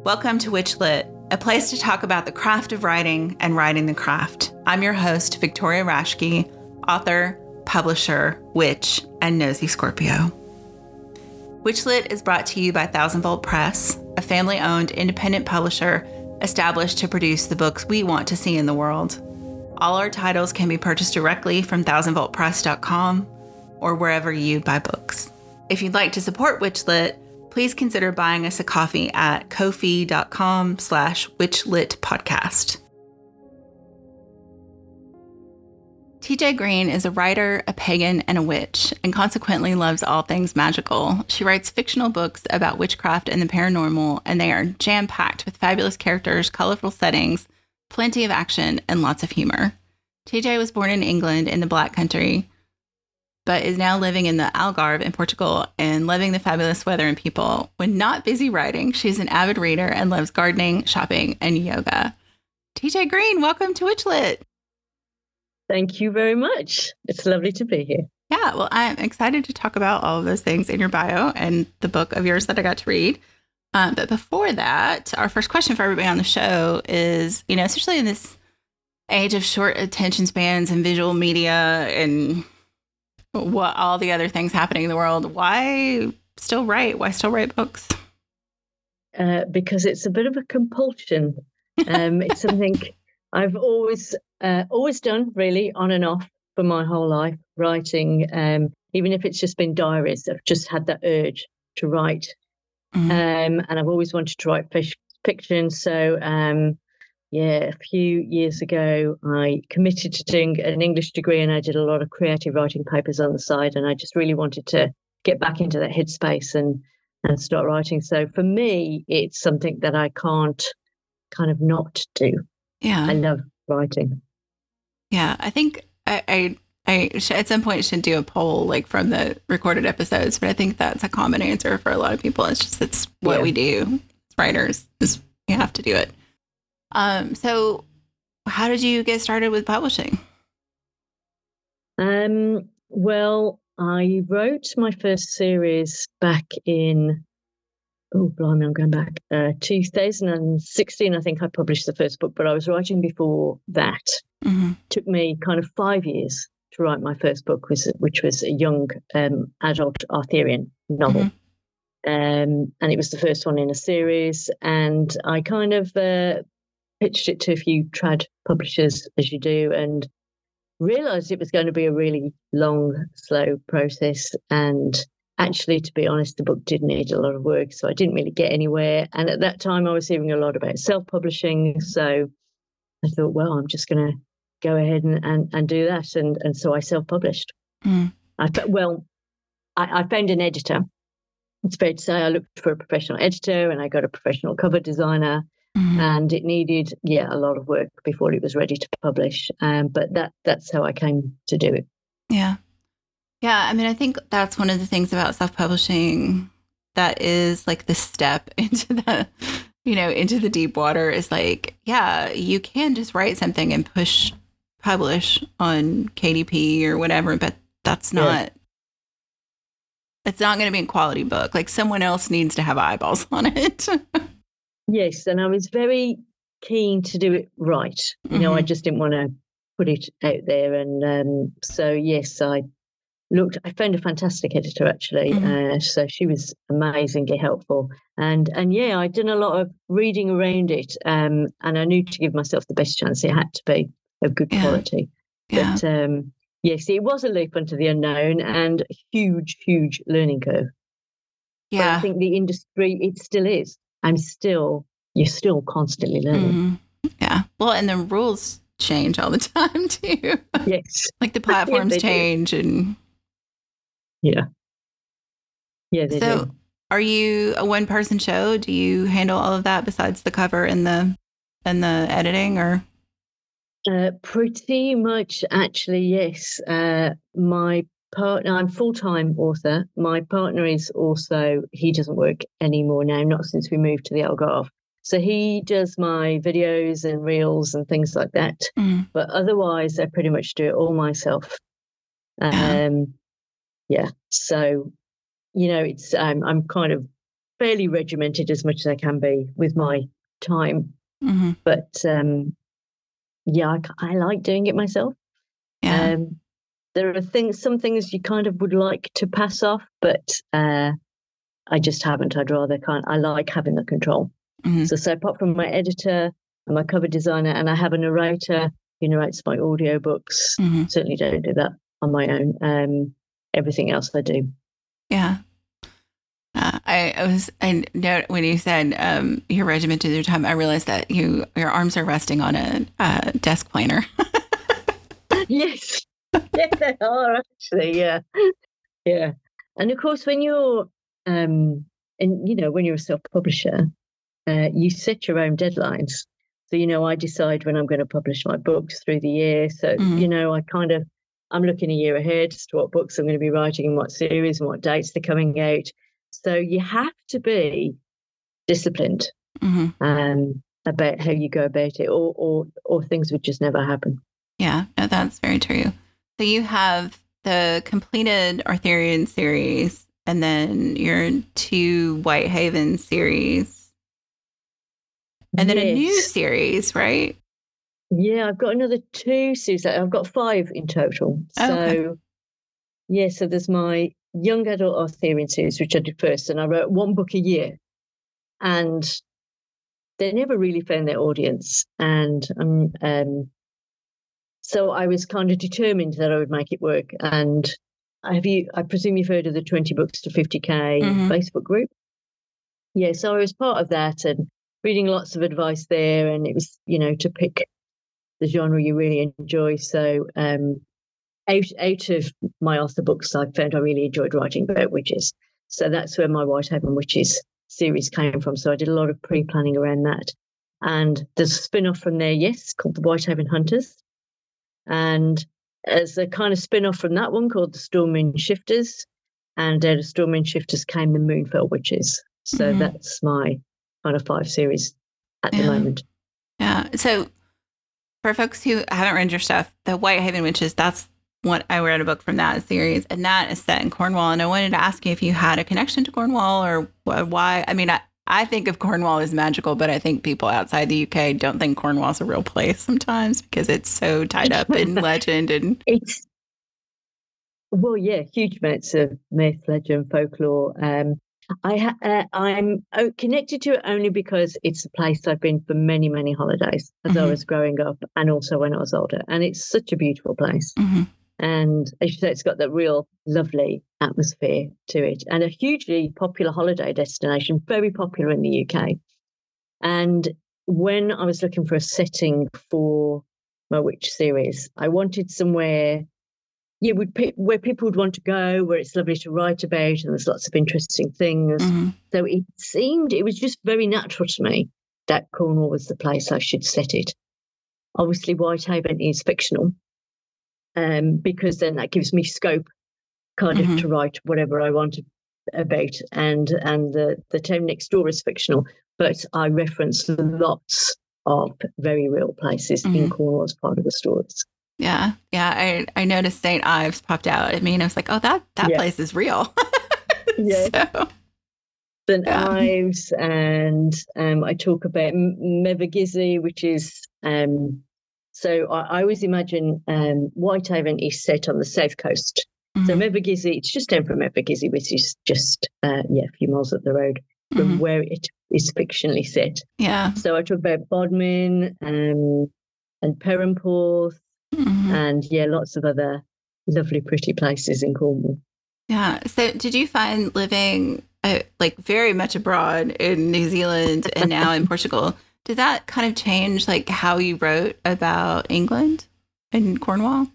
Welcome to Witchlit, a place to talk about the craft of writing and writing the craft. I'm your host, Victoria Raschke, author, publisher, witch, and nosy Scorpio. Witchlit is brought to you by Thousand Volt Press, a family-owned independent publisher established to produce the books we want to see in the world. All our titles can be purchased directly from thousandvoltpress.com or wherever you buy books. If you'd like to support Witchlit, please consider buying us a coffee at ko-fi.com/witchlitpodcast. TJ Green is a writer, a pagan, and a witch, and consequently loves all things magical. She writes fictional books about witchcraft and the paranormal, and they are jam-packed with fabulous characters, colorful settings, plenty of action, and lots of humor. TJ was born in England in the Black Country, but is now living in the Algarve in Portugal and loving the fabulous weather and people. When not busy writing, she's an avid reader and loves gardening, shopping, and yoga. TJ Green, welcome to Witchlit. Thank you very much. It's lovely to be here. Yeah, well, I'm excited to talk about all of those things in your bio and the book of yours that I got to read. But before that, our first question for everybody on the show is, especially in this age of short attention spans and visual media and what all the other things happening in the world, why still write? Why still write books? Because it's a bit of a compulsion. It's something I've always done, really, on and off for my whole life, writing. Even if it's just been diaries, I've just had that urge to write. And I've always wanted to write fiction. So, a few years ago, I committed to doing an English degree, and I did a lot of creative writing papers on the side. And I just really wanted to get back into that headspace and start writing. So for me, it's something that I can't kind of not do. Yeah, I love writing. Yeah, I think I at some point should do a poll like from the recorded episodes, but I think that's a common answer for a lot of people. It's what we do as writers. Is you have to do it. So how did you get started with publishing? Well, I wrote my first series back in, I'm going back, 2016, I think I published the first book, but I was writing before that. Mm-hmm. It took me kind of 5 years to write my first book, which was a young adult Arthurian novel. Mm-hmm. And it was the first one in a series, and I kind of pitched it to a few trad publishers, as you do, and realised it was going to be a really long, slow process. And actually, to be honest, the book did need a lot of work, so I didn't really get anywhere. And at that time, I was hearing a lot about self-publishing, so I thought, well, I'm just going to go ahead and do that. And so I self-published. Mm. I found an editor. It's fair to say I looked for a professional editor, and I got a professional cover designer. Mm-hmm. And it needed, a lot of work before it was ready to publish. But that's how I came to do it. Yeah. Yeah. I mean, I think that's one of the things about self-publishing that is like the step into the, into the deep water is like, you can just write something and publish on KDP or whatever, but that's not, it's not going to be a quality book. Like someone else needs to have eyeballs on it. Yes, and I was very keen to do it right. Mm-hmm. I just didn't want to put it out there. And so, yes, I found a fantastic editor, actually. Mm-hmm. So she was amazingly helpful. And I'd done a lot of reading around it. And I knew to give myself the best chance, it had to be of good quality. Yeah. But yes, it was a leap into the unknown and a huge, huge learning curve. Yeah. But I think the industry, it still is. You're still constantly learning. Mm-hmm. Yeah. Well, and the rules change all the time too. Yes. Like the platforms change and. Yeah. Yeah. They do. Are you a one-person show? Do you handle all of that besides the cover and the editing, or? Pretty much, actually, yes. My partner, I'm full-time author. My partner is also, he doesn't work anymore now, not since we moved to the Algarve. So he does my videos and reels and things like that. Mm. But otherwise, I pretty much do it all myself. So, it's I'm kind of fairly regimented as much as I can be with my time. Mm-hmm. But yeah, I like doing it myself. Yeah. There are some things you kind of would like to pass off, but I just haven't. I like having the control. Mm-hmm. So apart from my editor and my cover designer, and I have a narrator who narrates my audiobooks, Mm-hmm. certainly don't do that on my own. Everything else I do. Yeah. I know when you said you're regimented your time, I realized that your arms are resting on a desk planner. Yes. Yes, they are actually. Yeah. Yeah. And of course, when you're, when you're a self-publisher, you set your own deadlines. So, I decide when I'm going to publish my books through the year. So, Mm-hmm. I'm looking a year ahead as to what books I'm going to be writing and what series and what dates they're coming out. So you have to be disciplined Mm-hmm. about how you go about it, or things would just never happen. Yeah, no, that's very true. So you have the completed Arthurian series and then your 2 Whitehaven series and then a new Yes. series, right? Yeah, I've got another 2 series. I've got 5 in total. Oh, okay. So, yeah, so there's my young adult Arthurian series, which I did first, and I wrote 1 book a year. And they never really found their audience. And so I was kind of determined that I would make it work. And I presume you've heard of the 20 books to 50K Mm-hmm. Facebook group? Yeah, so I was part of that and reading lots of advice there. And it was, to pick the genre you really enjoy. So out of my author books, I found I really enjoyed writing about witches. So that's where my Whitehaven Witches series came from. So I did a lot of pre-planning around that. And there's a spin-off from there, yes, called the Whitehaven Hunters. And as a kind of spin-off from that one called the Stormwind Shifters. And out of Stormwind Shifters came the Moonfell Witches. So Mm-hmm. that's my kind of 5 series at the moment. Yeah. So for folks who haven't read your stuff, the Whitehaven Witches, that's what I read a book from that series, and that is set in Cornwall. And I wanted to ask you if you had a connection to Cornwall or why. I mean, I think of Cornwall as magical, but I think people outside the UK don't think Cornwall's a real place sometimes because it's so tied up in legend and well, yeah, huge amounts of myth, legend, folklore. I'm connected to it only because it's a place I've been for many, many holidays as I was growing up and also when I was older. And it's such a beautiful place. Mm-hmm. And as you say, it's got that real lovely atmosphere to it and a hugely popular holiday destination, very popular in the UK. And when I was looking for a setting for my witch series, I wanted somewhere where people would want to go, where it's lovely to write about, and there's lots of interesting things. Mm-hmm. So it was just very natural to me that Cornwall was the place I should set it. Obviously, Whitehaven is fictional, because then that gives me scope kind of to write whatever I want about. And the town next door is fictional, but I reference lots of very real places in Cornwall as part of the stories. Yeah. Yeah. I noticed St. Ives popped out. I mean, I was like, oh, that place is real. Yeah. So, St. Ives, and I talk about Mevagissey, which is so I always imagine Whitehaven is set on the south coast. So Mevagissey, it's just down from Mevagissey, which is just a few miles up the road from where it is fictionally set. Yeah. So I talk about Bodmin and Perranporth. And lots of other lovely, pretty places in Cornwall. Yeah. So did you find living like very much abroad in New Zealand and now in Portugal, did that kind of change like how you wrote about England and Cornwall?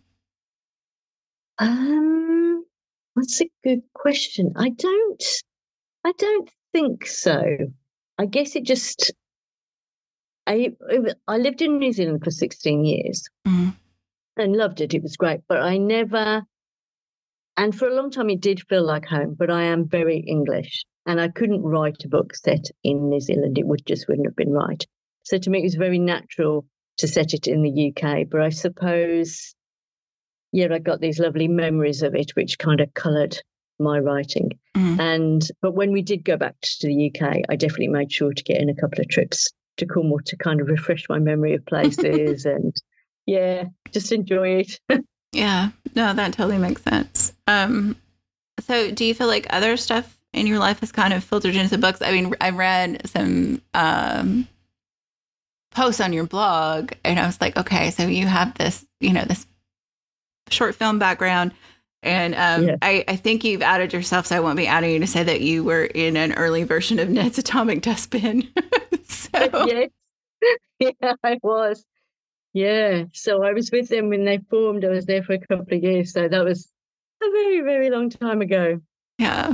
That's a good question. I don't think so. I guess it just, I lived in New Zealand for 16 years. And loved it. It was great. But and for a long time it did feel like home, but I am very English and I couldn't write a book set in New Zealand. It wouldn't have been right. So to me, it was very natural to set it in the UK. But I suppose, I got these lovely memories of it, which kind of coloured my writing. But when we did go back to the UK, I definitely made sure to get in a couple of trips to Cornwall to kind of refresh my memory of places and just enjoy it. Yeah, no, that totally makes sense. So do you feel like other stuff in your life has kind of filtered into the books? I mean, I read some posts on your blog and I was like, okay, so you have this, this short film background. And I think you've outed yourself, so I won't be outing you to say that you were in an early version of Ned's Atomic Dustbin. Yes. Yeah, I was. Yeah. So I was with them when they formed. I was there for a couple of years. So that was a very, very long time ago. Yeah.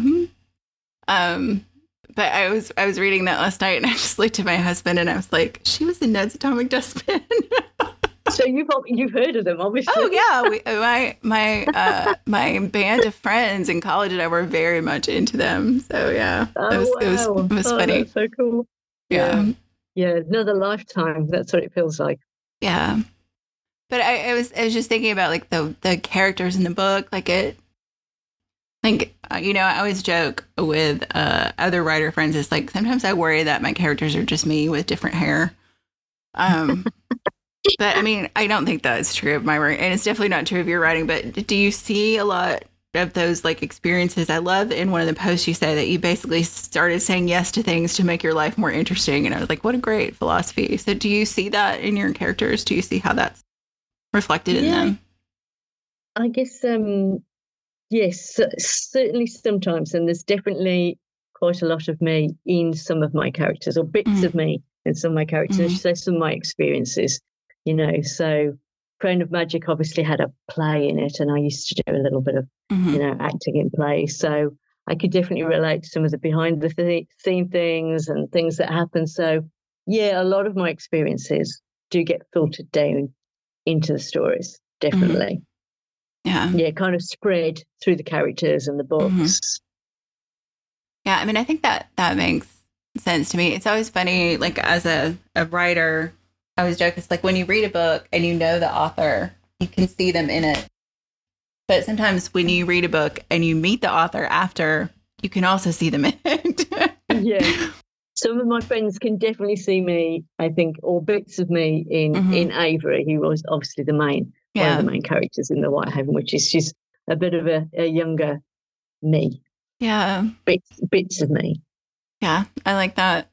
But I was reading that last night and I just looked at my husband and I was like, she was in Ned's Atomic Dustbin. So you've heard of them, obviously. Oh yeah, my band of friends in college and I were very much into them. So yeah, it was funny. That's so cool. Yeah, another lifetime. That's what it feels like. Yeah, but I was just thinking about like the characters in the book, I always joke with other writer friends. It's like sometimes I worry that my characters are just me with different hair. But I mean, I don't think that's true of my writing, and it's definitely not true of your writing. But do you see a lot of those like experiences? I love in one of the posts you say that you basically started saying yes to things to make your life more interesting, and I was like, what a great philosophy. So do you see that in your characters? Do you see how that's reflected in them? I guess yes, certainly sometimes, and there's definitely quite a lot of me in some of my characters, or bits of me in some of my characters. I should say some of my experiences. So Crown of Magic obviously had a play in it, and I used to do a little bit of, acting in plays. So I could definitely relate to some of the behind the scene things and things that happen. So yeah, a lot of my experiences do get filtered down into the stories, definitely. Yeah, kind of spread through the characters and the books. Yeah, I mean, I think that makes sense to me. It's always funny, like as a writer, I always joke, it's like when you read a book and you know the author, you can see them in it. But sometimes when you read a book and you meet the author after, you can also see them in it. Yeah. Some of my friends can definitely see me, I think, or bits of me in Avery, who was obviously one of the main characters in the White Haven, which is she's a bit of a younger me. Yeah. Bits of me. Yeah, I like that.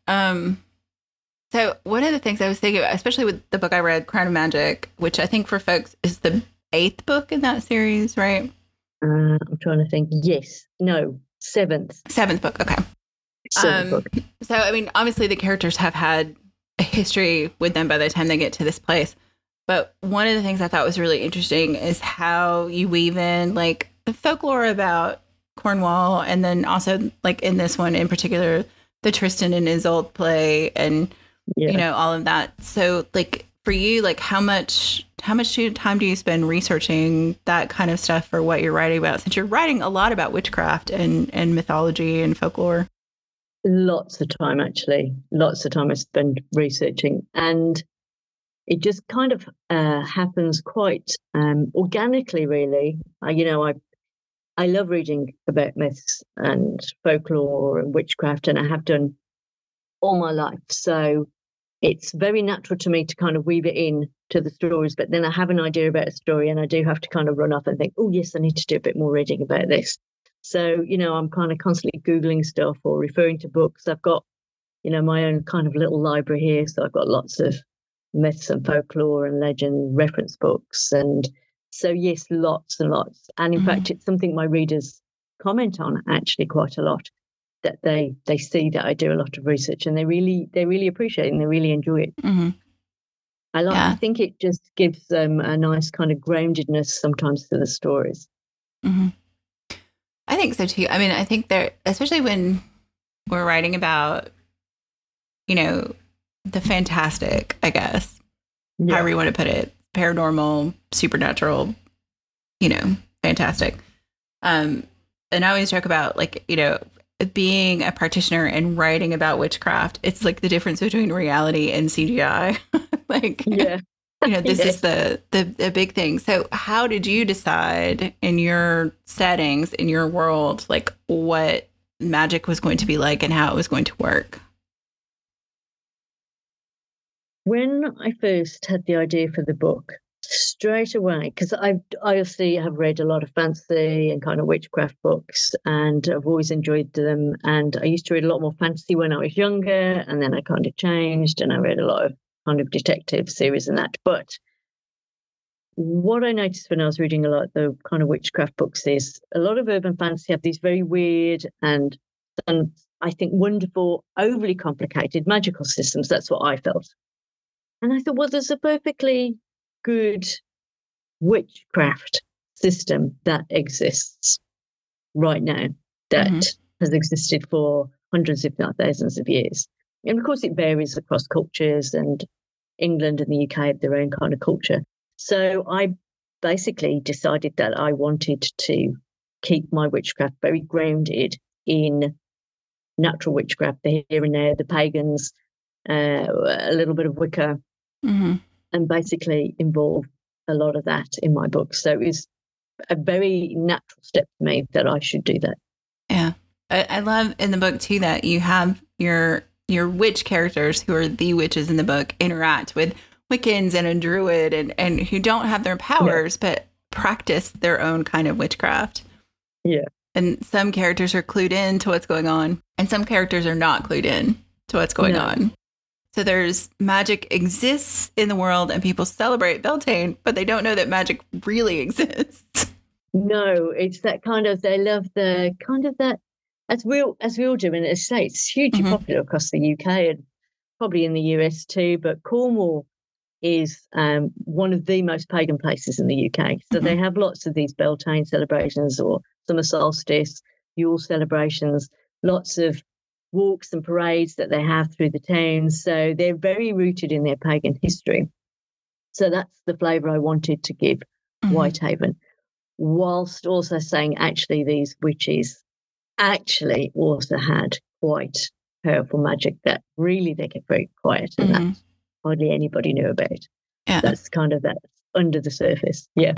So one of the things I was thinking about, especially with the book I read, Crown of Magic, which I think for folks is the 8th book in that series, right? I'm trying to think. Yes. No. 7th. 7th book. Okay. 7th book. So, I mean, obviously the characters have had a history with them by the time they get to this place. But one of the things I thought was really interesting is how you weave in like the folklore about Cornwall, and then also like in this one in particular, the Tristan and Isolde play and all of that. So like for you, like how much time do you spend researching that kind of stuff for what you're writing about, since you're writing a lot about witchcraft and mythology and folklore? Lots of time, actually. Lots of time I spend researching, and it just kind of happens quite organically, really. I love reading about myths and folklore and witchcraft, and I have done all my life. So it's very natural to me to kind of weave it in to the stories. But then I have an idea about a story, and I do have to kind of run off and think, oh, yes, I need to do a bit more reading about this. So, I'm kind of constantly Googling stuff or referring to books. I've got, my own kind of little library here. So I've got lots of myths and folklore and legend reference books. And so, yes, lots and lots. And in fact, it's something my readers comment on actually quite a lot, that they see that I do a lot of research, and they really appreciate it and they really enjoy it. I think it just gives them a nice kind of groundedness sometimes to the stories. I think so too. I mean, I think that especially when we're writing about, the fantastic, I guess, however you want to put it, paranormal, supernatural, fantastic. And I always joke about like, being a practitioner and writing about witchcraft. It's like the difference between reality and CGI. this is Yes. the big thing. So how did you decide in your settings, in your world, like what magic was going to be like and how it was going to work? When I first had the idea for the book, straight away, because I obviously have read a lot of fantasy and kind of witchcraft books, and I've always enjoyed them. And I used to read a lot more fantasy when I was younger, and then I kind of changed and I read a lot of kind of detective series and that. But what I noticed when I was reading a lot of the kind of witchcraft books is a lot of urban fantasy have these very weird and I think wonderful, overly complicated magical systems. That's what I felt. And I thought, well, there's a perfectly good witchcraft system that exists right now that Mm-hmm. has existed for hundreds, if not thousands of years. And of course, it varies across cultures, and England and the UK have their own kind of culture. So I basically decided that I wanted to keep my witchcraft very grounded in natural witchcraft, the here and there, the pagans, a little bit of Wicca, Mm-hmm. and basically involve a lot of that in my book. So it was a very natural step for me that I should do that. Yeah. I love in the book too that you have your witch characters who are the witches in the book interact with Wiccans and a druid and who don't have their powers but practice their own kind of witchcraft. Yeah. And some characters are clued in to what's going on, and some characters are not clued in to what's going on. So there's magic exists in the world and people celebrate Beltane, but they don't know that magic really exists. No, it's that kind of, they love the kind of that, as we all do, and as I say, it's hugely popular across the UK and probably in the US too, but Cornwall is one of the most pagan places in the UK. So they have lots of these Beltane celebrations or summer solstice, Yule celebrations, lots of walks and parades that they have through the towns. So they're very rooted in their pagan history. So that's the flavour I wanted to give Whitehaven, whilst also saying actually these witches actually also had quite powerful magic that really they kept very quiet and that hardly anybody knew about. Yeah. That's kind of that under the surface. Yeah.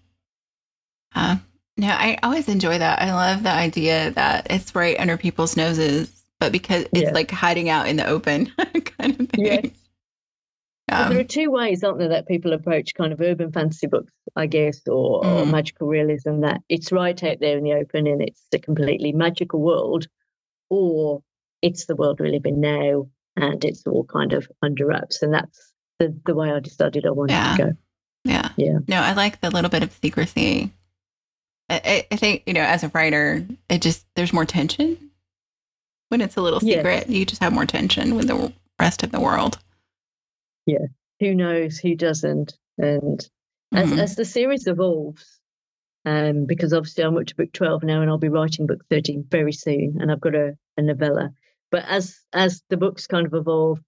No, I always enjoy that. I love the idea that it's right under people's noses, but because it's like hiding out in the open kind of thing. Yes. Well, there are two ways, aren't there, that people approach kind of urban fantasy books, I guess, or magical realism, that it's right out there in the open and it's a completely magical world, or it's the world we live in now and it's all kind of under wraps. And that's the way I decided I wanted to go. Yeah. Yeah. No, I like the little bit of secrecy. I think, as a writer, there's more tension when it's a little secret. You just have more tension with the rest of the world. Yeah. Who knows? Who doesn't? And as the series evolves, because obviously I'm up to book 12 now and I'll be writing book 13 very soon, and I've got a novella. But as the books kind of evolve,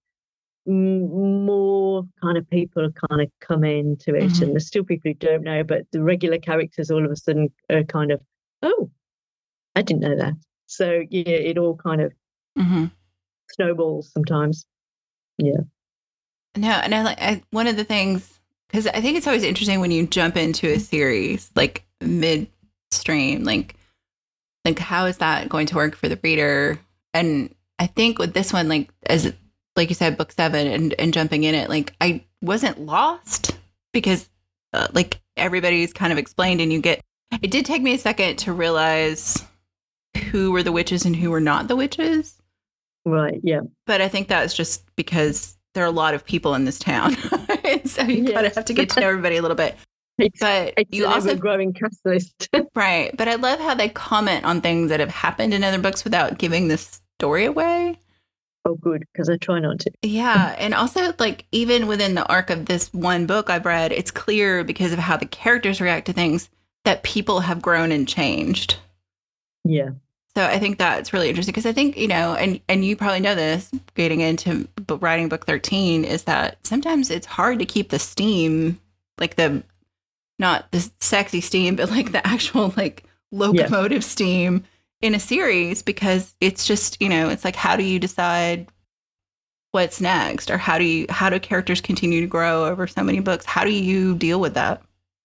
more kind of people kind of come into it, and there's still people who don't know, but the regular characters all of a sudden are kind of, oh, I didn't know that. So yeah, it all kind of snowballs sometimes. Yeah. No, and I one of the things, because I think it's always interesting when you jump into a series like midstream, like how is that going to work for the reader? And I think with this one, like you said, book 7 and jumping in it, like I wasn't lost because like everybody's kind of explained, and it did take me a second to realize who were the witches and who were not the witches. Right. Yeah. But I think that's just because there are a lot of people in this town. So you kind of have to get to know everybody a little bit. But you also growing cast list. Right. But I love how they comment on things that have happened in other books without giving the story away. Oh, good, because I try not to. Yeah. And also, like, even within the arc of this one book I've read, it's clear because of how the characters react to things that people have grown and changed. Yeah. So I think that's really interesting because I think, and you probably know this getting into writing book 13 is that sometimes it's hard to keep the steam, like not the sexy steam, but like the actual like locomotive steam in a series, because it's just, it's like, how do you decide what's next, or how do characters continue to grow over so many books? How do you deal with that?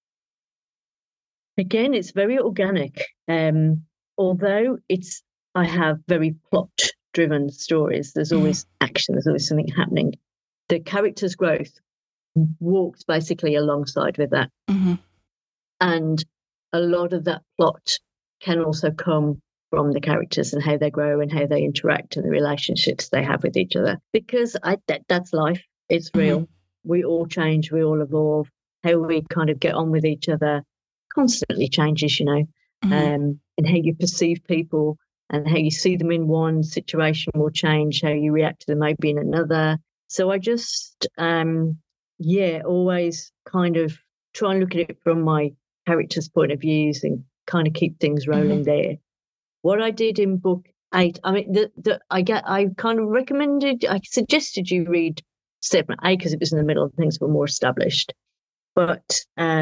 Again, it's very organic. Although I have very plot driven stories, there's Mm-hmm. always action, there's always something happening. The character's growth walks basically alongside with that. Mm-hmm. And a lot of that plot can also come from the characters and how they grow and how they interact and the relationships they have with each other. Because that's life. It's real. Mm-hmm. We all change, we all evolve. How we kind of get on with each other constantly changes, Mm-hmm. and how you perceive people and how you see them in one situation will change, how you react to them maybe in another. So I just, always kind of try and look at it from my character's point of views and kind of keep things Mm-hmm. rolling there. What I did in book 8, I mean, I kind of I suggested you read 7 and 8 because it was in the middle and things were more established. But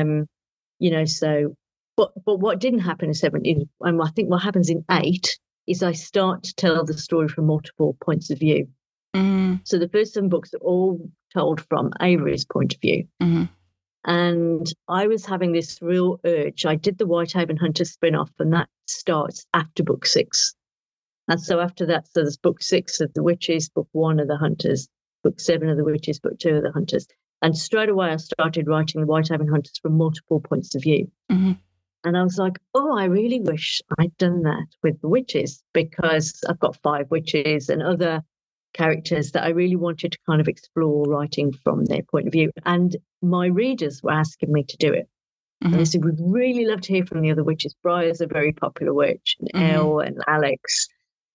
so, but what didn't happen in 7 is, and I think what happens in 8 is I start to tell the story from multiple points of view. Mm-hmm. So the first 7 books are all told from Avery's point of view. Mm-hmm. And I was having this real urge. I did the Whitehaven Hunter spin-off, and that starts after book 6. And so after that, so there's book 6 of the Witches, book 1 of the Hunters, book 7 of the Witches, book 2 of the Hunters. And straight away, I started writing the Whitehaven Hunters from multiple points of view. Mm-hmm. And I was like, oh, I really wish I'd done that with the Witches, because I've got 5 witches and other characters that I really wanted to kind of explore writing from their point of view. And my readers were asking me to do it. Mm-hmm. And they said, we'd really love to hear from the other witches. Briar's a very popular witch, and Mm-hmm. Elle and Alex,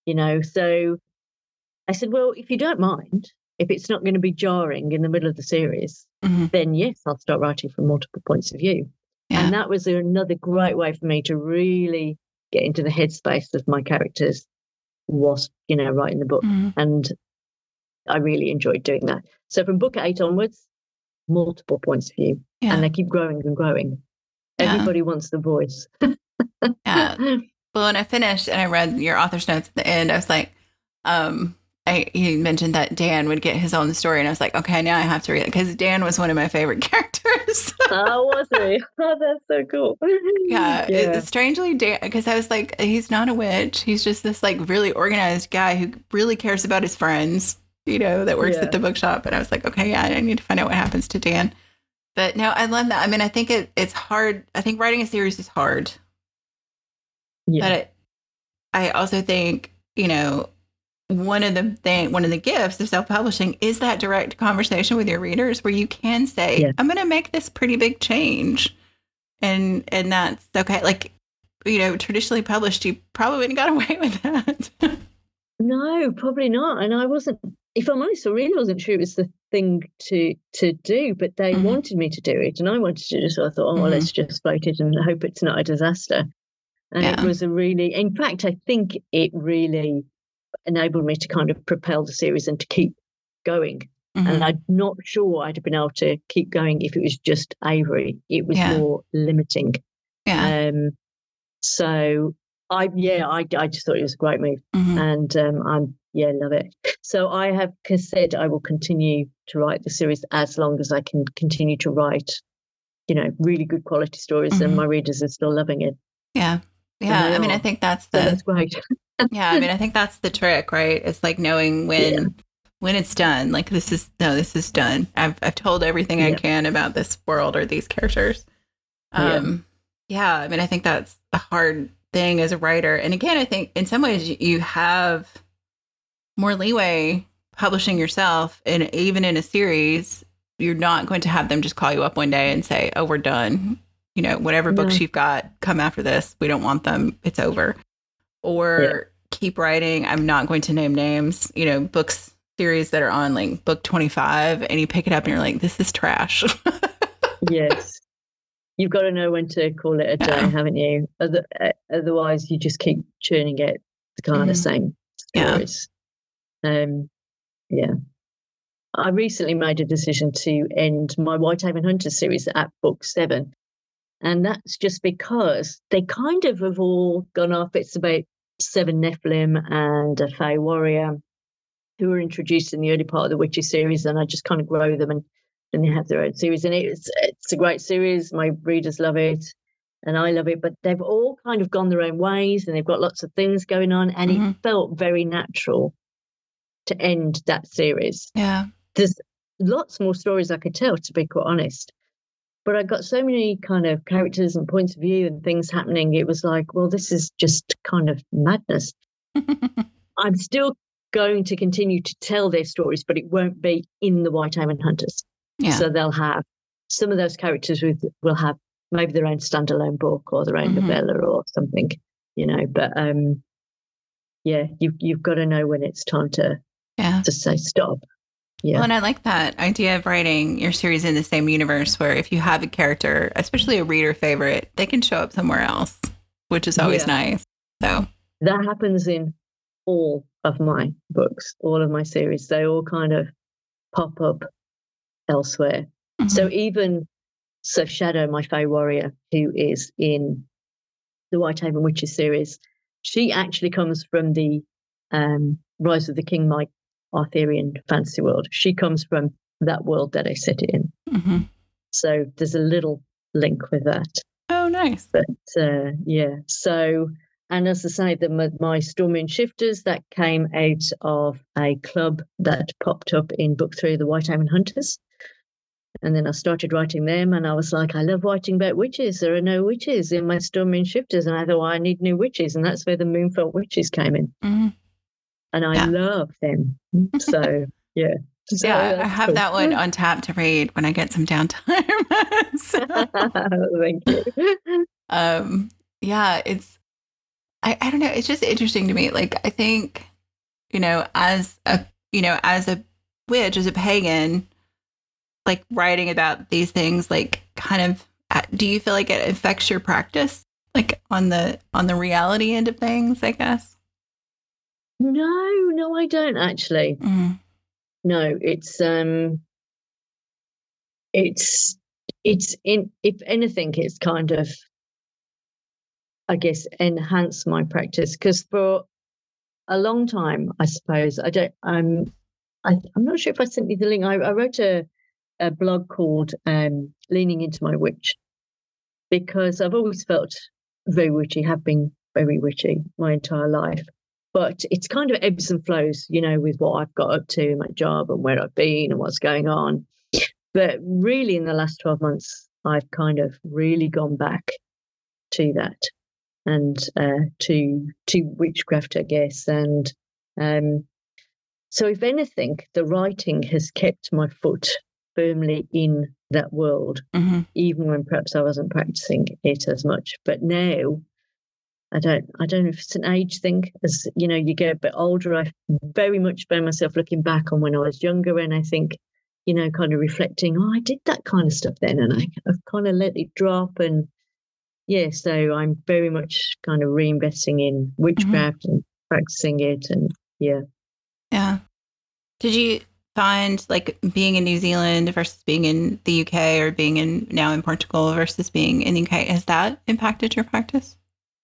So I said, well, if you don't mind, if it's not going to be jarring in the middle of the series, Mm-hmm. then yes, I'll start writing from multiple points of view. Yeah. And that was another great way for me to really get into the headspace of my characters was, writing the book. Mm-hmm. And I really enjoyed doing that. So from book 8 onwards, multiple points of view. Yeah. And they keep growing and growing. Yeah. Everybody wants the voice. Yeah. Well, when I finished and I read your author's notes at the end, I was like, you mentioned that Dan would get his own story, and I was like, okay, now I have to read it, because Dan was one of my favorite characters. Oh, was he? Oh, that's so cool. Yeah. It's strangely Dan, because I was like, he's not a witch. He's just this like really organized guy who really cares about his friends, that works at the bookshop. And I was like, okay, yeah, I need to find out what happens to Dan. But no, I love that. I mean, I think it's hard. I think writing a series is hard. Yeah. But I also think, one of the gifts of self-publishing is that direct conversation with your readers, where you can say, I'm going to make this pretty big change. And that's okay. Like, traditionally published, you probably wouldn't got away with that. No, probably not. And I wasn't, if I'm honest, I really wasn't sure it was the thing to do, but they wanted me to do it and I wanted to do it. So I thought, well, let's just float it and hope it's not a disaster. And it was in fact, I think it really enabled me to kind of propel the series and to keep going. And I'm not sure I'd have been able to keep going if it was just Avery. It was more limiting. Yeah. So I just thought it was a great move, and love it. So I have said I will continue to write the series as long as I can continue to write, really good quality stories, and my readers are still loving it. Yeah. Yeah. I mean, I think that's that's great. Yeah. I mean, I think that's the trick, right? It's like knowing when it's done. Like, this is done. I've told everything I can about this world or these characters. I mean, I think that's a hard thing as a writer. And again, I think in some ways you have more leeway publishing yourself, and even in a series, you're not going to have them just call you up one day and say, oh, we're done. Whatever books you've got come after this, we don't want them. It's over. Or keep writing. I'm not going to name names, books, series that are on like book 25, and you pick it up and you're like, this is trash. Yes. You've got to know when to call it a day, haven't you? Otherwise, you just keep churning it, the kind of same stories. I recently made a decision to end my Whitehaven Hunter series at book 7. And that's just because they kind of have all gone off. It's about 7 Nephilim and a Fey warrior. who were introduced in the early part of the Witches series, and I just kind of grow them, and they have their own series. And it's a great series. My readers love it, and I love it. But they've all kind of gone their own ways, and they've got lots of things going on, and it felt very natural to end that series. Yeah. There's lots more stories I could tell, to be quite honest. But I got so many kind of characters and points of view and things happening. It was like, well, this is just kind of madness. I'm still going to continue to tell their stories, but it won't be in the Whitehaven Hunters. Yeah. So they'll have some of those characters will have maybe their own standalone book or their own novella or something, But you've got to know when it's time to say stop. Yeah. Well, and I like that idea of writing your series in the same universe where if you have a character, especially a reader favorite, they can show up somewhere else, which is always nice. So that happens in all of my books, all of my series. They all kind of pop up elsewhere. So Shadow, my Fey warrior, who is in the Whitehaven Witches series, she actually comes from the Rise of the King Mike Arthurian fantasy world. She comes from that world that I set it in. So there's a little link with that. Oh, nice. But so, and as I say, my Stormwind Shifters, that came out of a club that popped up in book 3 of the Whitehaven Hunters. And then I started writing them, and I was like, I love writing about witches. There are no witches in my Stormwind Shifters. And I thought, well, I need new witches. And that's where the Moonfell Witches came in. And I love them. So, yeah. So I have that one on tap to read when I get some downtime. Thank you. It's, I don't know. It's just interesting to me. Like, I think, as a witch, as a pagan, like writing about these things, like kind of, do you feel like it affects your practice? Like on the reality end of things, I guess? No, I don't actually. No, it's if anything, it's kind of, I guess, enhanced my practice, because for a long time, I suppose, I'm not sure if I sent you the link. I wrote a blog called Leaning Into My Witch, because I've always felt very witchy, have been very witchy my entire life. But it's kind of ebbs and flows, with what I've got up to, my job and where I've been and what's going on. But really in the last 12 months, I've kind of really gone back to that and to witchcraft, I guess. And so if anything, the writing has kept my foot firmly in that world, even when perhaps I wasn't practicing it as much. But now, I don't know if it's an age thing. As you get a bit older, I very much found myself looking back on when I was younger, and I think, kind of reflecting, I did that kind of stuff then, and I've kind of let it drop, and so I'm very much kind of reinvesting in witchcraft and practicing it, and yeah. Did you find, like, being in New Zealand versus being in the UK, or being now in Portugal versus being in the UK, has that impacted your practice?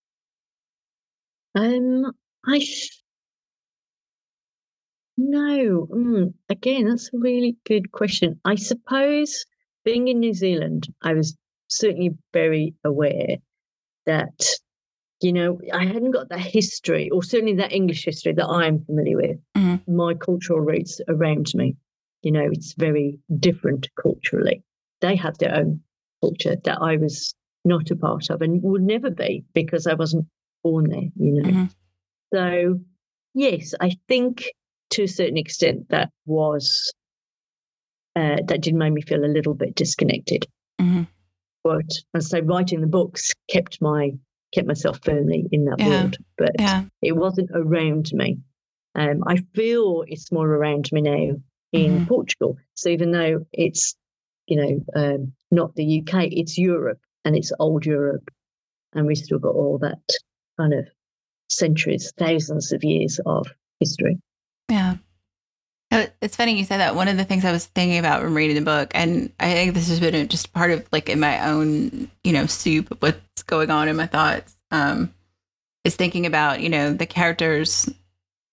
No. Again, that's a really good question. I suppose being in New Zealand, I was certainly very aware that, I hadn't got that history, or certainly that English history that I'm familiar with. My cultural roots around me, it's very different culturally. They have their own culture that I was not a part of and would never be, because I wasn't born there, So, yes, I think to a certain extent that was, that did make me feel a little bit disconnected. But as I say, writing the books kept myself firmly in that world, but it wasn't around me. I feel it's more around me now in Portugal. So even though it's, not the UK, it's Europe, and it's old Europe, and we've still got all that kind of centuries, thousands of years of history. Yeah. It's funny you said that. One of the things I was thinking about when reading the book, and I think this has been just part of, like, in my own, soup of what's going on in my thoughts, is thinking about, the characters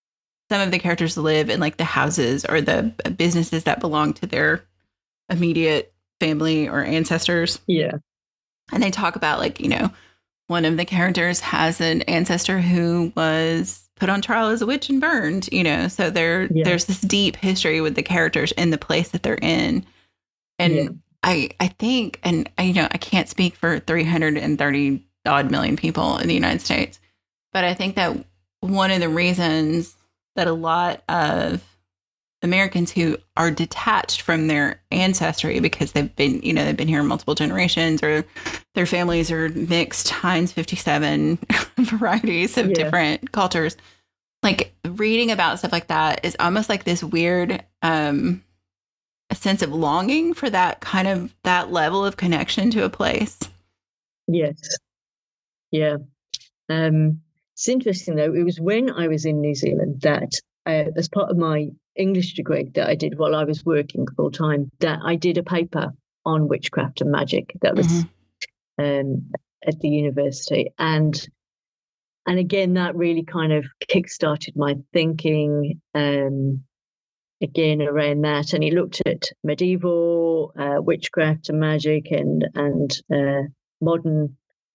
some of the characters live in like the houses or the businesses that belong to their immediate family or ancestors. Yeah. And they talk about like, one of the characters has an ancestor who was put on trial as a witch and burned, so there's this deep history with the characters in the place that they're in. And I think, and I can't speak for 330 odd million people in the United States, but I think that one of the reasons that a lot of Americans who are detached from their ancestry because they've been here multiple generations, or their families are mixed Heinz 57 varieties of different cultures. Like reading about stuff like that is almost like this weird a sense of longing for that level of connection to a place. Yes. Yeah. It's interesting though. It was when I was in New Zealand that as part of my English degree that I did while I was working full time, that I did a paper on witchcraft and magic that was at the university. And again, that really kind of kickstarted my thinking again around that. And he looked at medieval witchcraft and magic and modern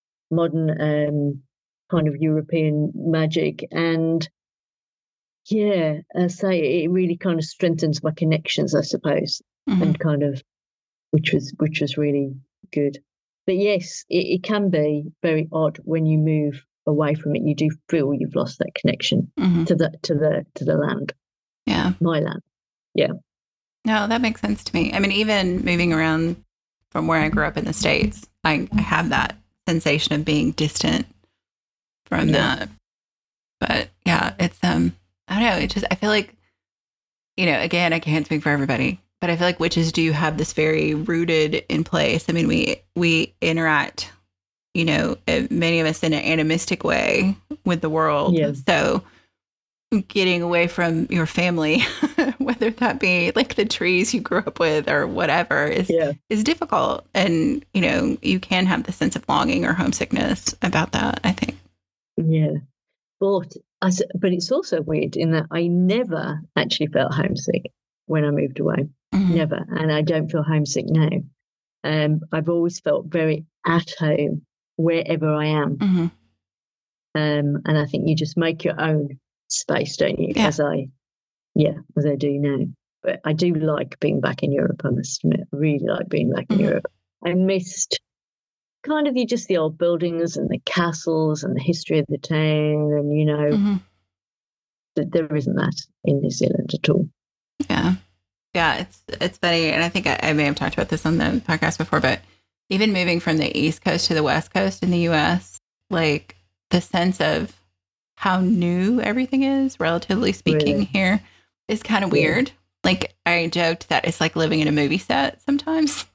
kind of European magic. And yeah, I say it really kind of strengthens my connections, I suppose, and kind of which was really good. But yes, it can be very odd when you move away from it. You do feel you've lost that connection to the land. Yeah, my land. Yeah. No, that makes sense to me. I mean, even moving around from where I grew up in the States, I have that sensation of being distant from that. But yeah, it's I don't know. It just, I feel like, again, I can't speak for everybody, but I feel like witches do have this very rooted in place. I mean, we interact, many of us in an animistic way with the world. Yeah. So getting away from your family, whether that be like the trees you grew up with or whatever, is difficult. And, you can have the sense of longing or homesickness about that, I think. Yeah. But it's also weird in that I never actually felt homesick when I moved away. Never. And I don't feel homesick now. I've always felt very at home wherever I am. And I think you just make your own space, don't you? Yeah. As I do now. But I do like being back in Europe, I must admit. I really like being back in Europe. I missed kind of the old buildings and the castles and the history of the town, and there isn't that in New Zealand at all. Yeah, it's funny, and I think I may have talked about this on the podcast before, but even moving from the East Coast to the West Coast in the U.S., like the sense of how new everything is, relatively speaking, here is kind of weird. Like I joked that it's like living in a movie set sometimes.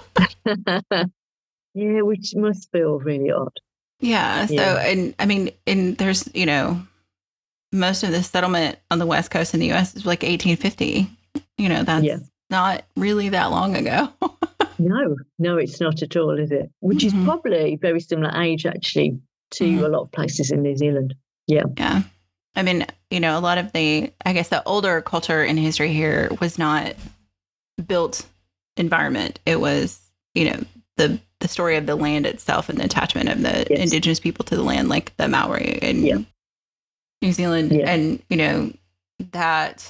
Yeah, which must feel really odd. Yeah. So, and I mean, there's, most of the settlement on the West Coast in the U.S. is like 1850. That's not really that long ago. No, it's not at all, is it? Which is probably very similar age, actually, to a lot of places in New Zealand. Yeah. Yeah. I mean, a lot of the older culture and history here was not built environment. It was, the story of the land itself and the attachment of the indigenous people to the land, like the Maori in New Zealand. And, that's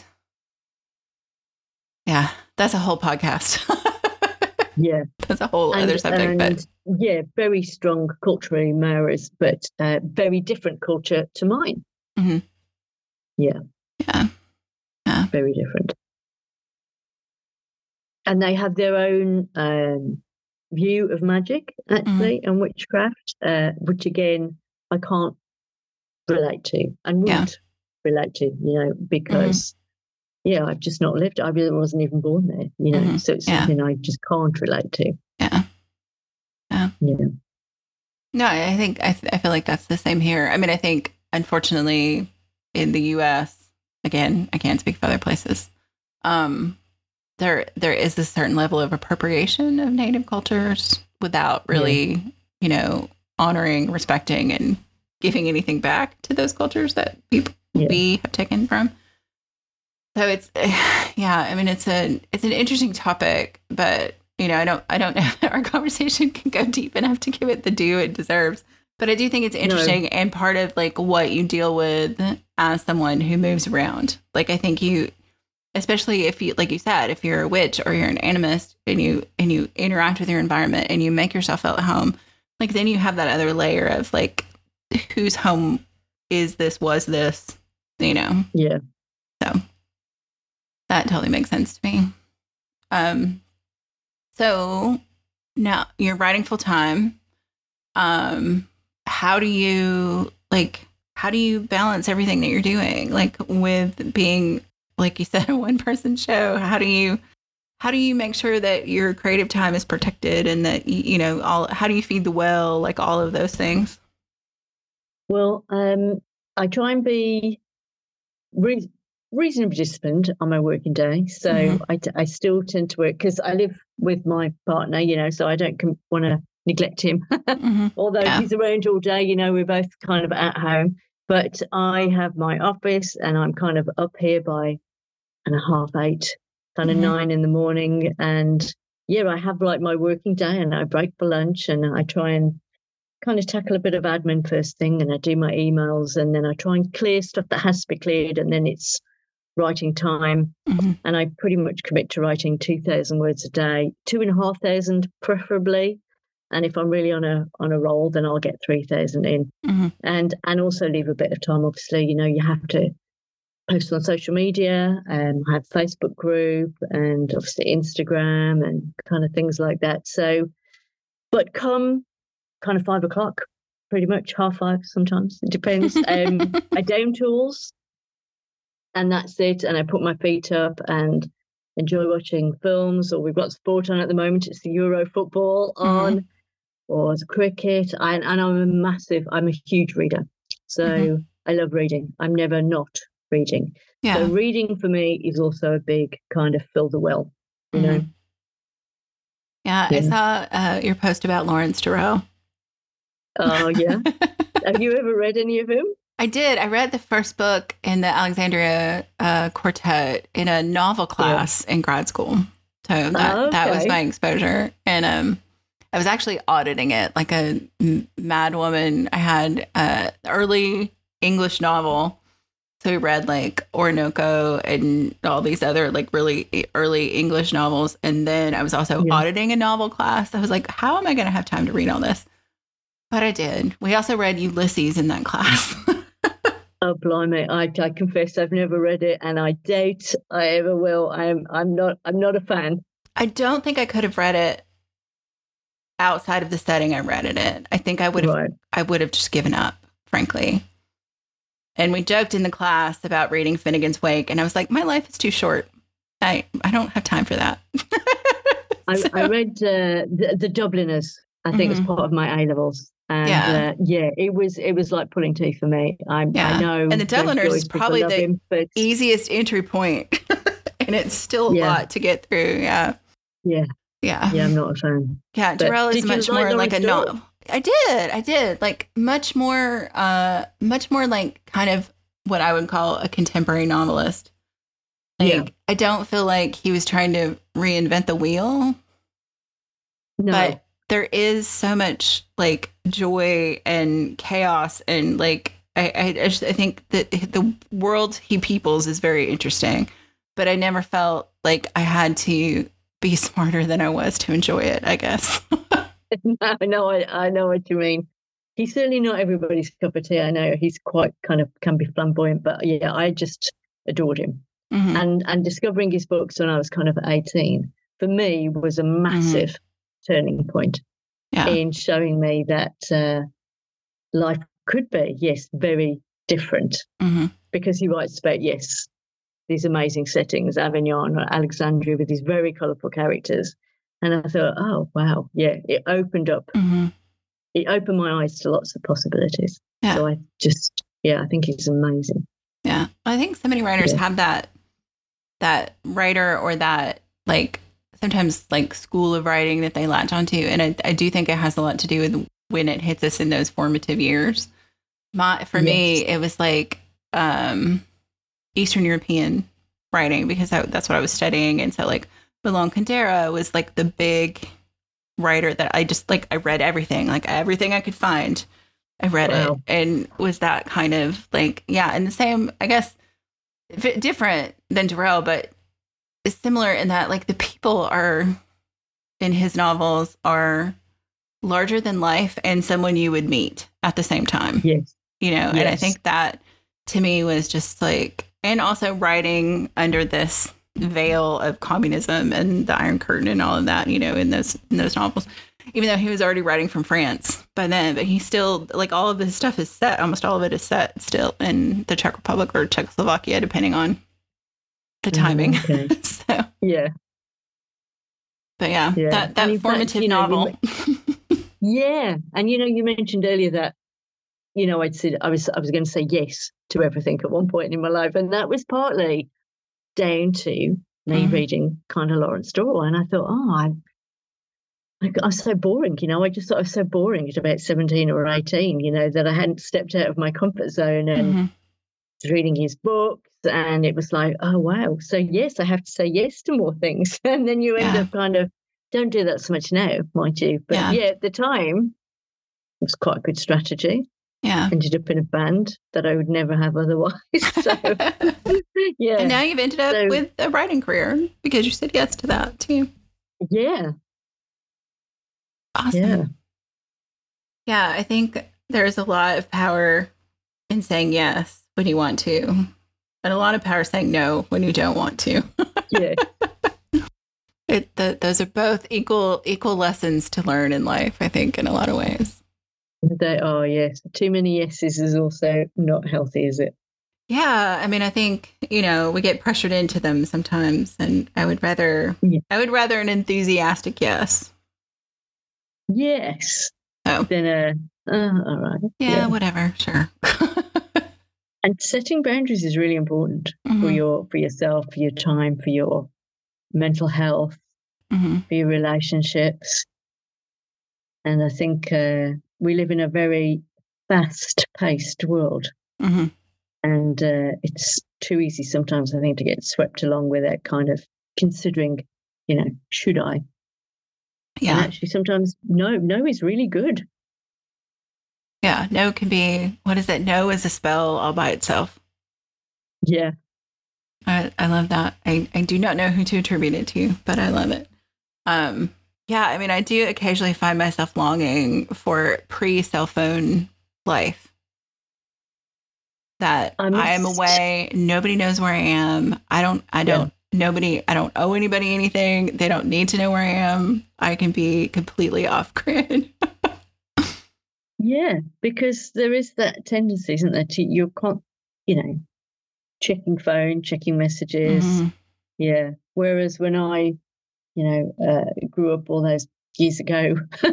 a whole podcast. That's a whole other subject. But very strong culturally Maoris, but very different culture to mine. Yeah. Very different. And they have their own view of magic, actually, and witchcraft, which again I can't relate to and won't relate to, because I've just not lived. I really wasn't even born there, so it's something I just can't relate to. No, I think I feel like that's the same here. I mean, I think unfortunately in the U.S., again, I can't speak for other places. There is a certain level of appropriation of Native cultures without really, honoring, respecting, and giving anything back to those cultures that we have taken from. So it's, yeah, I mean, it's an interesting topic, but I don't know that our conversation can go deep enough to give it the due it deserves. But I do think it's interesting No. and part of like what you deal with as someone who moves around. Like, I think you, especially if you, like you said, if you're a witch or you're an animist and you interact with your environment and you make yourself feel at home, like then you have that other layer of like, whose home is this, was this, Yeah. So that totally makes sense to me. So now you're writing full time. How do you balance everything that you're doing? Like with being, like you said, a one person show, how do you make sure that your creative time is protected and that, how do you feed the well, like all of those things? Well, I try and be reasonably disciplined on my working day. So I still tend to work because I live with my partner, so I don't want to neglect him. Although he's around all day, we're both kind of at home. But I have my office and I'm kind of up here by and a half 8, kind of 9 in the morning. And yeah, I have like my working day and I break for lunch and I try and kind of tackle a bit of admin first thing and I do my emails and then I try and clear stuff that has to be cleared and then it's writing time. And I pretty much commit to writing 2,000 words a day, 2,500 preferably. And if I'm really on a roll, then I'll get 3,000 in. And also leave a bit of time. Obviously, you have to post on social media and have Facebook group and obviously Instagram and kind of things like that. So, but come kind of 5 o'clock, pretty much 5:30 sometimes. It depends. I down tools and that's it. And I put my feet up and enjoy watching films, or we've got sport on at the moment. It's the Euro football on or the cricket. And I'm a huge reader. So I love reading. I'm never not reading. Yeah. So reading for me is also a big kind of fill the well, Yeah, I saw your post about Lawrence Durrell. Oh, yeah. Have you ever read any of him? I did. I read the first book in the Alexandria Quartet in a novel class in grad school. So that was my exposure. And I was actually auditing it like a mad woman. I had an early English novel. So we read like Orinoco and all these other like really early English novels. And then I was also auditing a novel class. I was like, how am I going to have time to read all this? But I did. We also read Ulysses in that class. Oh, blimey. I confess I've never read it and I doubt I ever will. I'm not a fan. I don't think I could have read it outside of the setting I read it in. I think I would have just given up, frankly. And we joked in the class about reading Finnegan's Wake, and I was like, my life is too short. I don't have time for that. I read the Dubliners, I think, as part of my A-levels. And it was like pulling teeth for me. I know. And the Dubliners is probably the easiest entry point. And it's still a lot to get through. Yeah. Yeah. Yeah. Yeah, I'm not a fan. Yeah, Durrell is much more like a novel. I did. Like much more like kind of what I would call a contemporary novelist. Like I don't feel like he was trying to reinvent the wheel. No. But there is so much like joy and chaos and like I think that the world he peoples is very interesting. But I never felt like I had to be smarter than I was to enjoy it, I guess. No, I know what you mean. He's certainly not everybody's cup of tea. I know he's quite kind of can be flamboyant, but yeah, I just adored him. And discovering his books when I was kind of 18 for me was a massive turning point in showing me that life could be, yes, very different. Because he writes about, these amazing settings, Avignon or Alexandria with these very colourful characters. And I thought, oh, wow, it opened up. It opened my eyes to lots of possibilities. Yeah. So I just, I think he's amazing. Yeah. I think so many writers have that writer or that, like, sometimes, like, school of writing that they latch onto. And I do think it has a lot to do with when it hits us in those formative years. For me, it was like Eastern European writing because that's what I was studying. And so like Malone Kundera was like the big writer that I just like, I read everything, like everything I could find. I read it and was that kind of like, yeah. And the same, I guess, different than Durrell, but is similar in that like the people are in his novels are larger than life and someone you would meet at the same time. Yes. You know, and I think that to me was just like, and also writing under this veil of communism and the Iron Curtain and all of that, you know, in those novels, even though he was already writing from France by then, but he still like all of his stuff is set, almost all of it is set still in the Czech Republic or Czechoslovakia, depending on the timing. Okay. So, yeah. But yeah. That formative novel. Yeah. And, you know, you mentioned earlier that, you know, I was going to say yes to everything at one point in my life. And that was partly down to me reading kind of Lawrence Durrell. And I thought, I was so boring, you know, I just thought I was so boring at about 17 or 18, you know, that I hadn't stepped out of my comfort zone and was reading his books. And it was like, oh, wow. So, yes, I have to say yes to more things. And then you end up kind of, don't do that so much now, mind you. But at the time, it was quite a good strategy. Yeah. Ended up in a band that I would never have otherwise. So, yeah. And now you've ended up with a writing career because you said yes to that too. Yeah. Awesome. Yeah, I think there's a lot of power in saying yes when you want to, and a lot of power saying no when you don't want to. Yeah. Those are both equal lessons to learn in life, I think, in a lot of ways. They are, yes. Too many yeses is also not healthy, is it? Yeah, I mean, I think, you know, we get pressured into them sometimes, and I would rather an enthusiastic yes. Yes. Oh. Then all right. Yeah, whatever, sure. And setting boundaries is really important for yourself, for your time, for your mental health, for your relationships. And I think we live in a very fast-paced world. And it's too easy sometimes, I think, to get swept along with it, kind of considering, you know, should I? Yeah. And actually, sometimes no is really good. Yeah, no can be, what is it? No is a spell all by itself. Yeah. I love that. I do not know who to attribute it to, but I love it. Yeah, I mean, I do occasionally find myself longing for pre-cell phone life. That I am away, nobody knows where I am. I don't owe anybody anything. They don't need to know where I am. I can be completely off grid. Yeah, because there is that tendency, isn't there, to you can't, you know, checking phone, checking messages. Yeah. Whereas when I, you know, grew up all those years ago,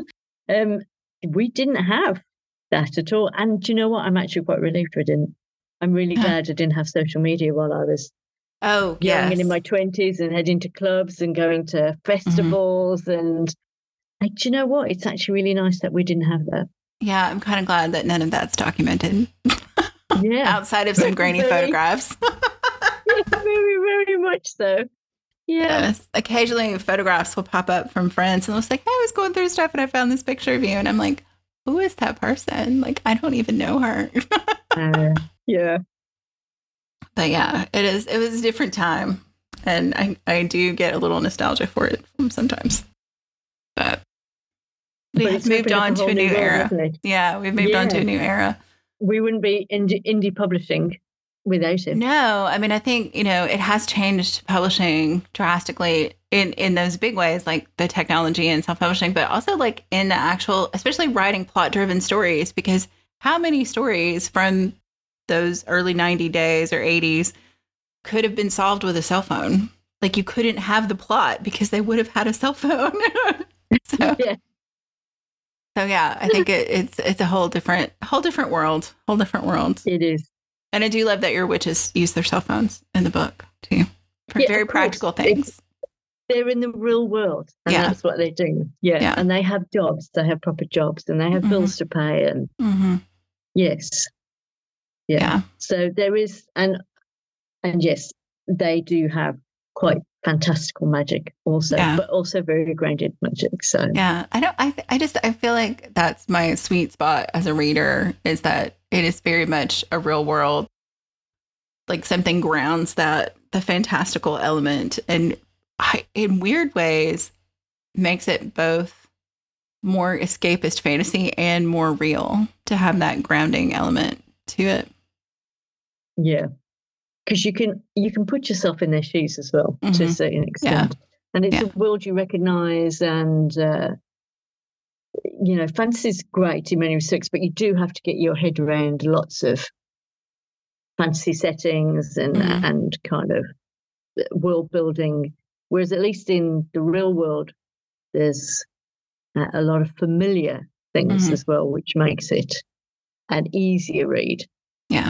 we didn't have that at all. And do you know what? I'm actually quite relieved we didn't. I'm really glad I didn't have social media while I was young and in my 20s and heading to clubs and going to festivals. And do you know what? It's actually really nice that we didn't have that. Yeah, I'm kind of glad that none of that's documented. Yeah. Outside of some grainy photographs. Yeah, very, very much so. Yeah. Yes. Occasionally photographs will pop up from friends and they'll say, hey, I was going through stuff and I found this picture of you. And I'm like, who is that person? Like, I don't even know her. Yeah. But yeah, it was a different time. And I do get a little nostalgia for it from sometimes. But we've moved on to a new era. Yeah, we've moved on to a new era. We wouldn't be indie publishing without it. No, I mean, I think, you know, it has changed publishing drastically in those big ways, like the technology and self-publishing, but also like in the actual, especially writing plot-driven stories, because how many stories from those early 90 days or 80s could have been solved with a cell phone? Like you couldn't have the plot because they would have had a cell phone. So yeah, I think it's a whole different world. It is. And I do love that your witches use their cell phones in the book too for very practical things. They're in the real world, and that's what they do. Yeah, and they have jobs. They have proper jobs, and they have bills to pay. And yes, yeah. So there is, and yes, they do have quite fantastical magic also, but also very grounded magic. So yeah, I feel like that's my sweet spot as a reader, is that it is very much a real world, like something grounds that the fantastical element, and in weird ways makes it both more escapist fantasy and more real to have that grounding element to it. Yeah, because you can put yourself in their shoes as well, to a certain extent, and it's a world you recognize, and fantasy is great in many respects, but you do have to get your head around lots of fantasy settings and kind of world building, whereas at least in the real world there's a lot of familiar things as well, which makes it an easier read. Yeah.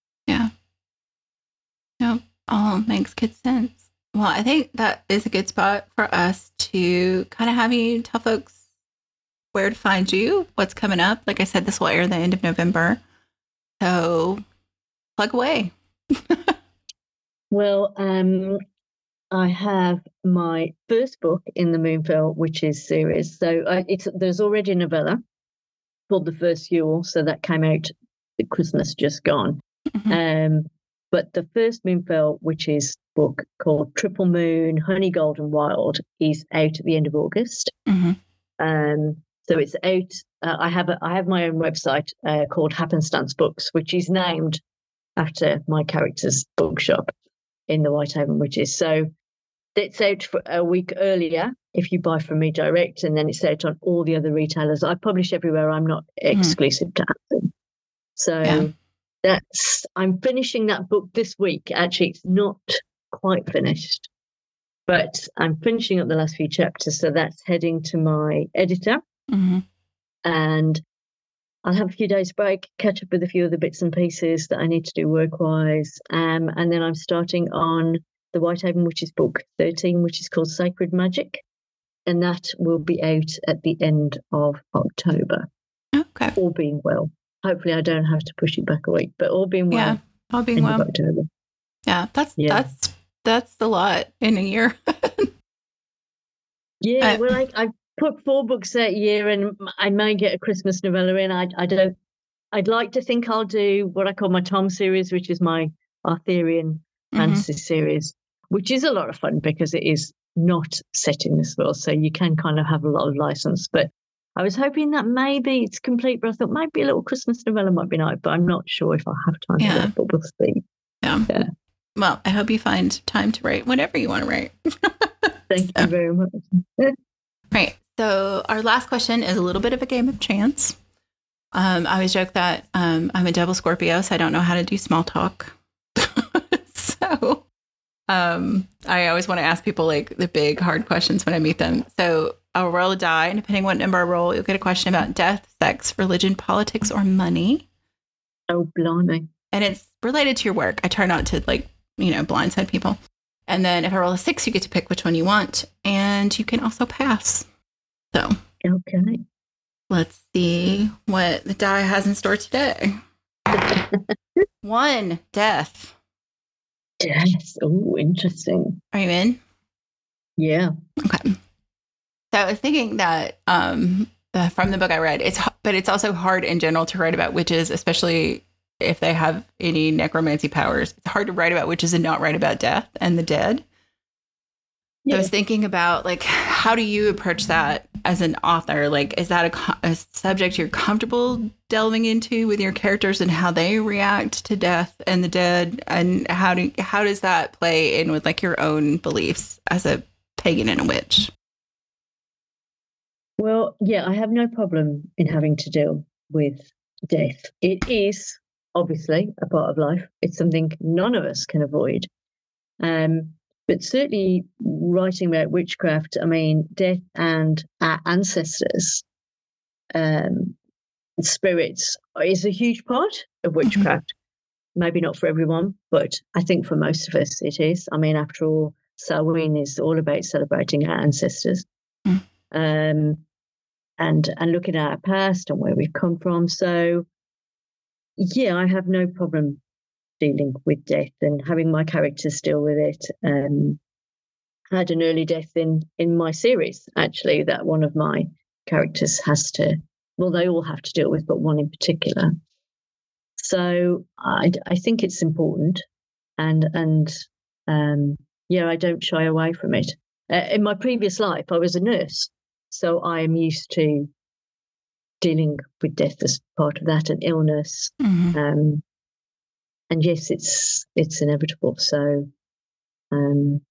No, all makes good sense. Well, I think that is a good spot for us to kind of have you tell folks where to find you, what's coming up. Like I said, this will air the end of November, so plug away. Well, I have my first book in the Moonfell Witches series. So there's already a novella called The First Yule, so that came out at Christmas just gone. But the first Moonfell Witches book, called Triple Moon, Honey, Gold and Wild, is out at the end of August. So it's out. I have my own website called Happenstance Books, which is named after my character's bookshop in the Whitehaven Witches. So it's out for a week earlier if you buy from me direct, and then it's out on all the other retailers. I publish everywhere. I'm not exclusive to Amazon. So I'm finishing that book this week. Actually, it's not quite finished, but I'm finishing up the last few chapters. So that's heading to my editor. And I'll have a few days break, catch up with a few other bits and pieces that I need to do work-wise. And then I'm starting on the Whitehaven Witches book 13, which is called Sacred Magic. And that will be out at the end of October. Okay. All being well. Hopefully I don't have to push it back a week, but all being well. Yeah, all being well. October. Yeah, that's a lot in a year. Well, I put 4 books that year, and I may get a Christmas novella in. I'd like to think I'll do what I call my Tom series, which is my Arthurian fantasy series, which is a lot of fun because it is not set in this world, so you can kind of have a lot of license. But I was hoping that maybe it's complete, but I thought maybe a little Christmas novella might be nice, but I'm not sure if I have time for that, but we'll see. Yeah. Well, I hope you find time to write whatever you want to write. Thank you very much. Right. So our last question is a little bit of a game of chance. I always joke that I'm a double Scorpio, so I don't know how to do small talk. So I always want to ask people like the big, hard questions when I meet them. So I'll roll a die, and depending what number I roll, you'll get a question about death, sex, religion, politics, or money. Oh, blimey. And it's related to your work. I try not to blindside people. And then if I roll a 6, you get to pick which one you want. And you can also pass. So, okay. Let's see what the die has in store today. 1, death. Yes. Oh, interesting. Are you in? Yeah. Okay. So I was thinking that from the book I read, it's also hard in general to write about witches, especially if they have any necromancy powers. It's hard to write about witches and not write about death and the dead. Yeah. I was thinking about, like, how do you approach that as an author? Like, is that a subject you're comfortable delving into with your characters and how they react to death and the dead? And how does that play in with, like, your own beliefs as a pagan and a witch? Well, yeah, I have no problem in having to deal with death. It is obviously a part of life. It's something none of us can avoid. But certainly writing about witchcraft, I mean, death and our ancestors, spirits, is a huge part of witchcraft. Maybe not for everyone, but I think for most of us it is. I mean, after all, Samhain is all about celebrating our ancestors. And looking at our past and where we've come from. So, yeah, I have no problem dealing with death and having my characters deal with it. Had an early death in my series, actually, that one of my characters has to, well, they all have to deal with, but one in particular. So I think it's important, and I don't shy away from it. In my previous life, I was a nurse, so I am used to dealing with death as part of that, and illness. Mm-hmm. And yes, it's inevitable. So, and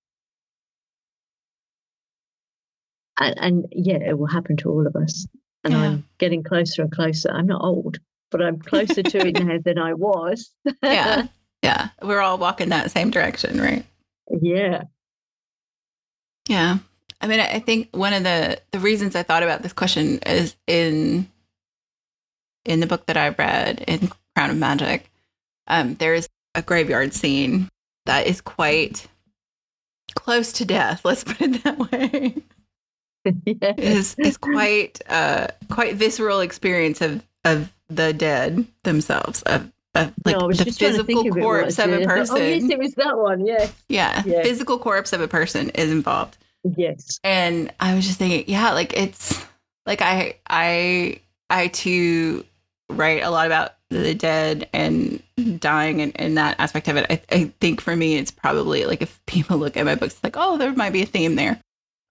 it will happen to all of us. And I'm getting closer and closer. I'm not old, but I'm closer to it now than I was. Yeah. We're all walking that same direction, right? Yeah. Yeah. I mean, I think one of the reasons I thought about this question is in the book that I read, in Crown of Magic, there is a graveyard scene that is quite close to death. Let's put it that way. Yeah. Is quite visceral experience of the dead themselves, of the physical corpse of a person. Oh yes, it was that one. Yeah. Physical corpse of a person is involved. Yes. And I was just thinking, like it's like I too write a lot about the dead and dying and that aspect of it. I think for me, it's probably like if people look at my books, like, oh, there might be a theme there.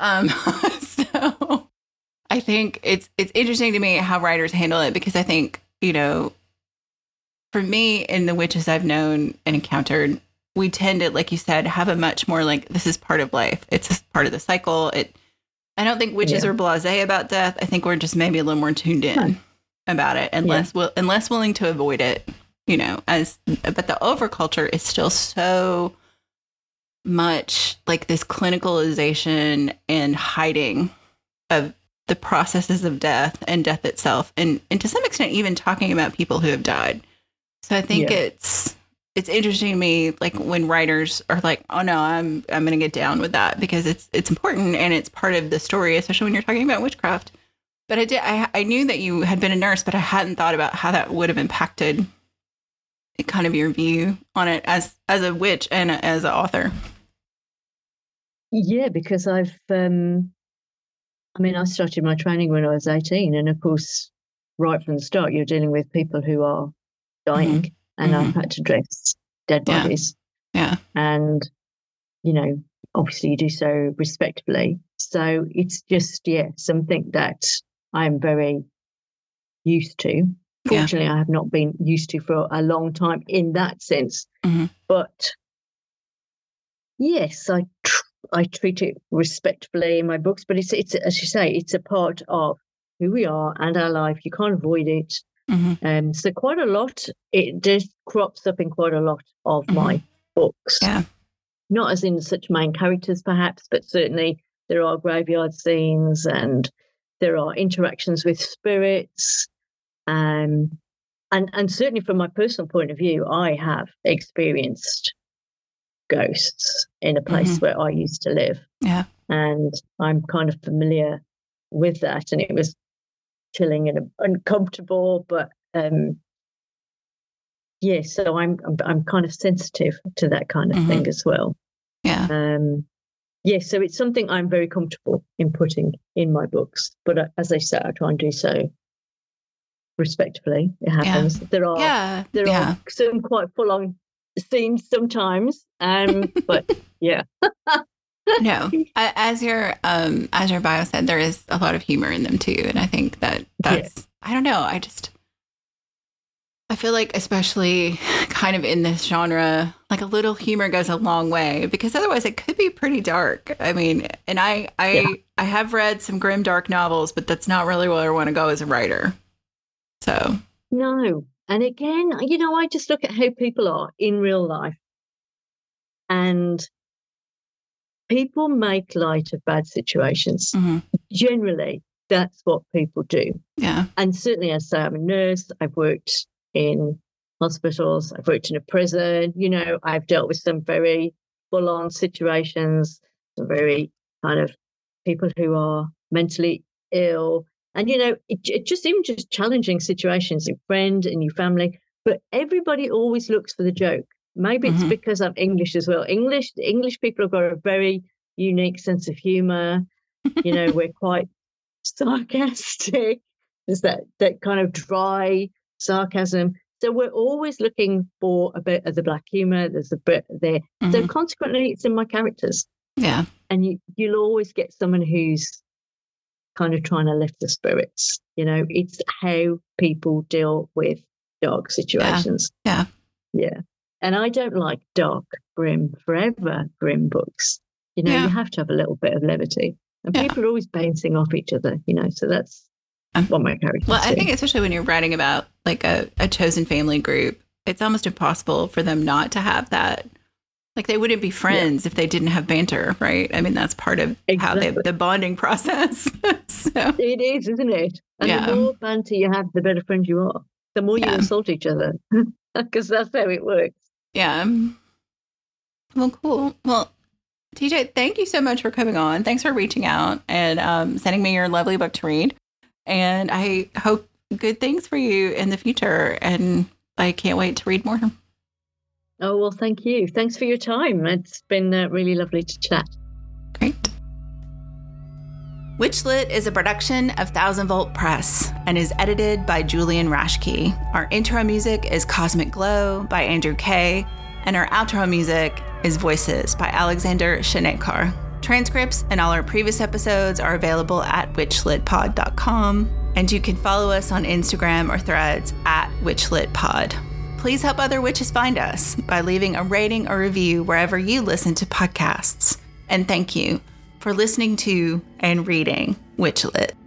So I think it's interesting to me how writers handle it, because I think, for me, in the witches I've known and encountered, we tend to, like you said, have a much more like, this is part of life. It's part of the cycle. I don't think witches are blasé about death. I think we're just maybe a little more tuned in about it and less willing to avoid it, but the overculture is still so much like this clinicalization and hiding of the processes of death and death itself, and to some extent even talking about people who have died. So I think it's interesting to me, like when writers are like, oh no, I'm going to get down with that because it's important and it's part of the story, especially when you're talking about witchcraft. But I knew that you had been a nurse, but I hadn't thought about how that would have impacted kind of your view on it as a witch and as an author. Yeah, because I started my training when I was 18, and of course, right from the start, you're dealing with people who are dying, and I've had to dress dead bodies. Yeah. And, obviously you do so respectfully. So it's just, something that I'm very used to. Fortunately, I have not been used to for a long time in that sense. Mm-hmm. But yes, I treat it respectfully in my books, but it's as you say, it's a part of who we are and our life. You can't avoid it. Mm-hmm. So quite a lot, it just crops up in quite a lot of my books. Yeah. Not as in such main characters, perhaps, but certainly there are graveyard scenes and there are interactions with spirits. And certainly from my personal point of view, I have experienced ghosts in a place where I used to live. Yeah. And I'm kind of familiar with that. And it was chilling and uncomfortable, but so I'm kind of sensitive to that kind of thing as well. Yeah. So it's something I'm very comfortable in putting in my books, but as I said, I try and do so respectfully. It happens. There are some quite full on scenes sometimes, but yeah. No, as your bio said, there is a lot of humor in them too, and I think that's I don't know. I feel like, especially kind of in this genre, like a little humor goes a long way, because otherwise it could be pretty dark. I mean, and I have read some grim, dark novels, but that's not really where I want to go as a writer. So no, and again, I just look at how people are in real life, and people make light of bad situations. Generally, that's what people do. Yeah. And certainly, as I say, I'm a nurse. I've worked in hospitals. I've worked in a prison. I've dealt with some very full-on situations, some very kind of people who are mentally ill. And, it just even just challenging situations in friend and your family. But everybody always looks for the joke. Maybe it's because I'm English as well. English people have got a very unique sense of humor. You know, we're quite sarcastic. There's that kind of dry sarcasm. So we're always looking for a bit of the black humor. There's a bit there. So consequently, it's in my characters. Yeah. And you'll always get someone who's kind of trying to lift the spirits. You know, it's how people deal with dark situations. Yeah. And I don't like dark, grim, forever grim books. You know, you have to have a little bit of levity. And people are always bouncing off each other, you know, so that's what my characters Well, I think especially when you're writing about like a chosen family group, it's almost impossible for them not to have that. Like they wouldn't be friends if they didn't have banter, right? I mean, that's part of how the bonding process. So. It is, isn't it? And the more banter you have, the better friends you are. The more you insult each other, because that's how it works. Yeah. Well, cool. Well, TJ, thank you so much for coming on. Thanks for reaching out and sending me your lovely book to read. And I hope good things for you in the future. And I can't wait to read more. Oh, well, thank you. Thanks for your time. It's been really lovely to chat. Great. Witchlit is a production of Thousand Volt Press and is edited by Julian Rashke. Our intro music is Cosmic Glow by Andrew Kay, and our outro music is Voices by Alexander Shanekar. Transcripts and all our previous episodes are available at witchlitpod.com, and you can follow us on Instagram or Threads at witchlitpod. Please help other witches find us by leaving a rating or review wherever you listen to podcasts. And thank you for listening to and reading Witchlit.